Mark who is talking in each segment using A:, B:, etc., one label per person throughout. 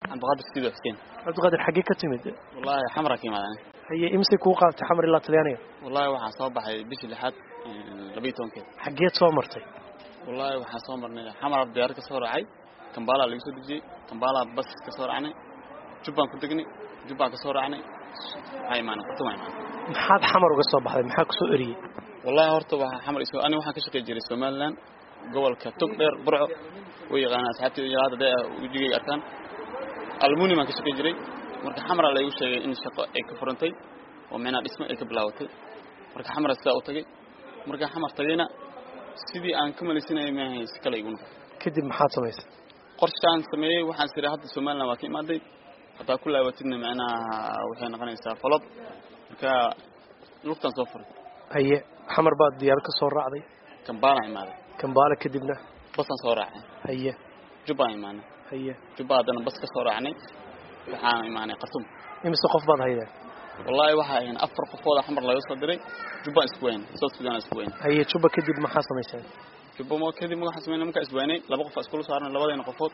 A: عبد القادر سيدو حسين.
B: عبد القادر حقي كتمد
A: والله حمرة كيما أنا.
B: هي إمسك وقالت حمر الله تليانية.
A: والله وحنا صباح بيش لحد لبيتهم كده.
B: حقيت صومرتي.
A: والله وحنا صومرنا حمرة بديار كسر عي كمبالا اللي يسود جي كمبالا بس كسر عني جبان كنتجني جبان كسر عني هاي معنا قطمة معنا.
B: محاد حمر وقصة بحد محاك سؤري.
A: والله هرتوا حمر يسوي أنا وحنا كشك جري سومالان جوال كتقدر برع ويغانا ساعات يغادا ده ويجي أركان الموني ما كشك جري مركا حمرة لا يوشي إن الشقة إيك فرنتي ومعنا اسمه إيك بلاوتي مركا حمرة الساعة تجي مركا حمر تجينا سيدي أن كمل سنة ما هي سكلا يقولون
B: كدب محاد سميس
A: قرشان سميه وحن سير هذا سومالنا واكي مادي حتى كل وقتنا معنا وحين غنيسا فلط مركا لقطة صفر
B: هي حمر بعد ديارك صور عادي
A: كمبالا عمالي
B: كمبالا كدبنا
A: بس صور عني
B: هي
A: جبا عماني
B: هي
A: جبا أنا بس كصور عني وحان عماني قسم
B: إمسك قف بعض هيدا
A: والله واحد يعني أفرق فوضى حمر لا يوصل دري جبا أسبوعين صوت سودان أسبوعين
B: هي شوبا كدب محاد سميسان
A: جبا ما كذي ما حسمينا ممكن أسبوعين لا بقف أسكول صارنا لا بدينا قفوت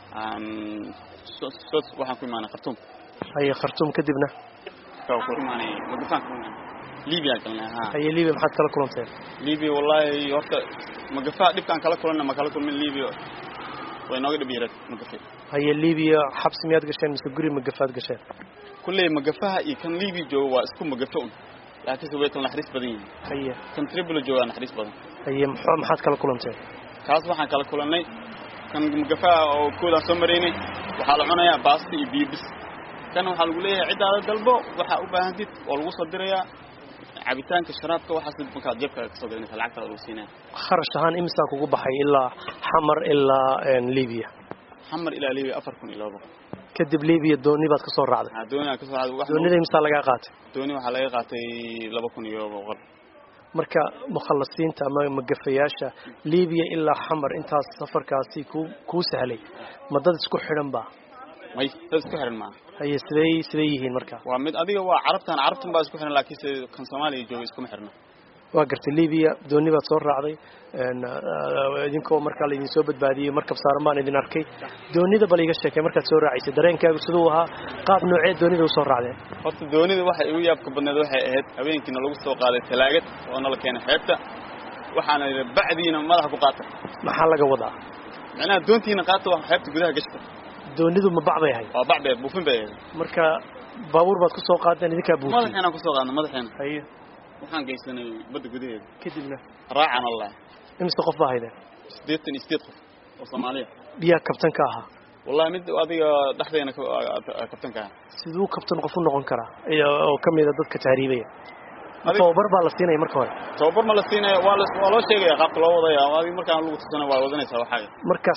A: صوت واحد كل معنا خرطوم
B: هي خرطوم كدبنا
A: كل معنا مقفان كل معنا ليبيا كلنا ها
B: هي ليبيا محاد كلا كلونتين
A: ليبيا والله وقت مقفان دي كان كلا كلنا ما كلا كل من ليبيا وينوقد بيرك مقفان
B: هي ليبيا حبس مياد قشين مسجوري مقفات قشين
A: كل مقفها يكن ليبيا جوا اسكم مقفون لكن سويت لنا حريص بدين
B: هي
A: كان تريبل جوا أنا حريص بدين
B: هي محاد كلا كلونتين
A: كاس waxaan kala kulanay kan magafaa oo kooda samareynay waxa la cunayaa baasti bibis kan waxa lagu leeyahay cidaada dalbo waxa u baahan dib oo lagu soo dirayaa cabitaanka sharaabka waxa sidoo markaa jabka ka soo galinaysa lacagta lagu siinaa
B: kharash ahaan imsa kugu baxay ilaa xamar ilaa Liibiya
A: xamar ilaa Liibiya 4000 ilaa 100
B: kadib Liibiya dooni baad ka soo raacday
A: dooni ka soo raacday wax
B: doonida imsa laga qaatay
A: dooni waxa laga qaatay 2000 iyo 100
B: marka mukhalasiinta ama magafayaasha Liibiya ilaa xamar intaas safarkaasi ku sahlay madad isku xiran ba
A: may dad isku xiran ma
B: hay sidee yihiin marka
A: waa mid adiga waa carabtan baa isku xiran laakiin kan Soomaaliya jooga isku xirna
B: waa gartay Liibiya dooni baad soo raacday idinkoo marka la idin soo badbaadiyay markab saarmaan idin arkay doonida bal iga sheekay marka soo raacisay dareenkaagu sidoo ahaa qaab noocee doonida u soo raacday
A: horta doonida waxa ay u yaabka badneed waxay ahayd habeenkina lagu soo qaaday talaagad oo nala keenay xeebta waxaana bacdiina madaxa ku qaatay
B: maxaa laga wadaa
A: macnaha doontiina qaato wax xeebta gudaha gashta
B: doonidu ma bacbay ahay
A: waa bacbay buufin bay
B: marka baabuur baad ku soo qaadeen idinka buufin
A: madaxina ku soo qaadna madaxina
B: haye
A: waxaan geysanay badda gudaheeda
B: kadibna
A: raacan Allah
B: imsa qof baa hayda
A: 88 qof oo Soomaaliya
B: biya kabtanka aha
A: wallahi mid adiga dhaxdeena kabtanka
B: sidoo kabtan qof u noqon kara oo kamida dadka taariibaya tababar baa la siinay marka hore
A: tababar ma la siinay waa loo sheegay qaabka loo wadayo adiga markaan lagu tusana waa wadanaysaa waxa
B: marka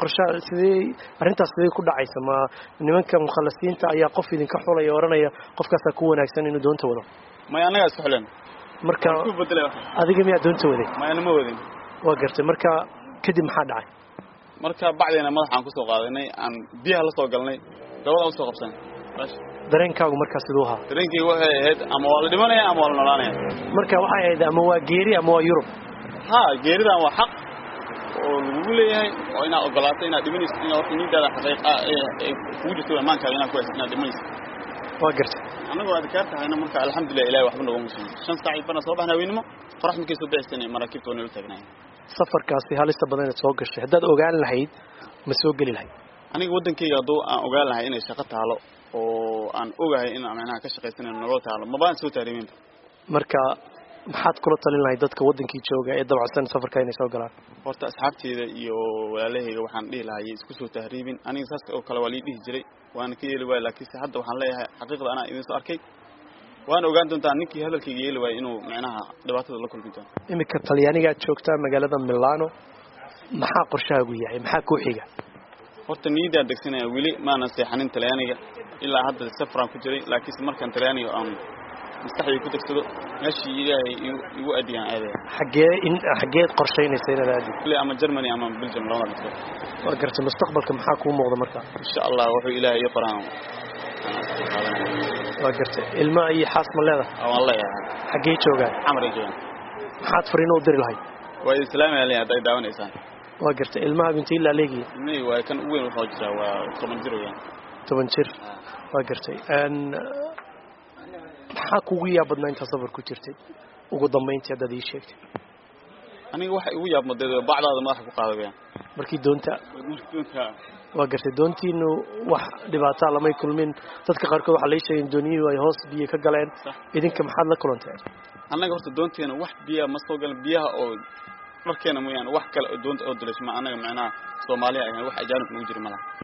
B: sidee arintaas sidee ku dhacaysa ma nimanka mukhalasiinta ayaa qof idin ka xulay oranaya qofkaas ku wanaagsan inuu doonta wado
A: ma anaga isku xilan
B: marka adiga miyaa doonta waday
A: ma ana ma wadin
B: waa gartay marka kadib maxaa dhacay
A: marka bacdeena madaxaan ku soo qaadanay aan biyaha la soo galnay dabada u soo qabsan
B: dareenkaagu marka sidoo ahaa
A: dareenkii waxay ahayd ama waa la dhimanaya ama waa la noolaanaya
B: marka waxay ahayd ama waa geeri ama waa Yurub
A: ha geeridan waa xaq oo lagu leeyahay oo inaad ogolaato inaad dhimanayso inaad nidaada xaqiiqa ee ku jirto amaanka inaad ku hayso inaad dhimanayso
B: waa gartay
A: anagu aad ka tahay marka alxamdulillah ilaahay waxba nagu muslim shan saac bana soo baxna weynimo qorax markii soo bixisay maraakiibta oo nala taagnay
B: safarkaasi halista badan soo gashay haddaad ogaan lahayd ma soo gali lahayd
A: aniga wadankayga haduu aan ogaan lahayd inay shaqo taalo oo aan ogahay in aan ka shaqeysanayo nolol taalo ma baan soo taariimin
B: marka maxaad kula talin lahayd dadka wadankii jooga ee dabacsan safarka inay soo galaan
A: horta asxaabteeda iyo walaalahayga waxaan dhihi lahaayay isku soo tahriibin aniga saas oo kale waa dhihi jiray waan ka yeeli waay laakiin hadda waxaan leeyahay xaqiiqda ana idin soo arkay waan ogaan doontaa ninkii hadalkayga yeeli waay inuu macnaha dhibaatada la kulmi doono
B: imika Talyaaniga joogta magaalada Milano maxaa qorshahaagu yahay maxaa ku xiga
A: horta niida degsanaya wili maana seexanin Talyaaniga ilaa hadda safaraan ku jiray laakiin markaan Talyaaniga aan maskaxdayda ku degsado meeshii ilaahay igu adiyaan aaday xageed qorsheynaysa inaad aadi
B: kule
A: ama Germany ama Belgium labada mid
B: waa gartay mustaqbalka maxaa ku muuqda marka
A: insha Allah wuxuu ilaahay ii qoraan
B: waa gartay ilma ay xaas ma leedahay
A: wallahi
B: xagee joogaan
A: xamar joogaan
B: maxaad fariin u diri lahayd
A: waa islaamay leeyahay haday daawanaysan
B: waa gartay ilmaha bintii la leegiye
A: waa kan ugu weyn wuxuu jiraa waa 10 jir weeyaan
B: toban jir waa gartay maxaa kugu yaab badnaa inta safar ku jirtay ugu dambeyntii haddaad ii sheegtay
A: aniga waxa igu yaab madeedo bacdaada madaxa ku qaadayaan
B: markii doonta waa gartay doontiinu wax dhibaato lama kulmin dadka qaarkood waxa la sheegay dooniyadu ay hoos biyo ka galeen idinka maxaad la kulanteen
A: anaga horta doonteena wax biyo ma soo galan biyaha oo markeena mooyaan wax kale oo doonta oo dilaysma anaga macnaa Soomaaliya ay wax ajaanib nagu jira malaha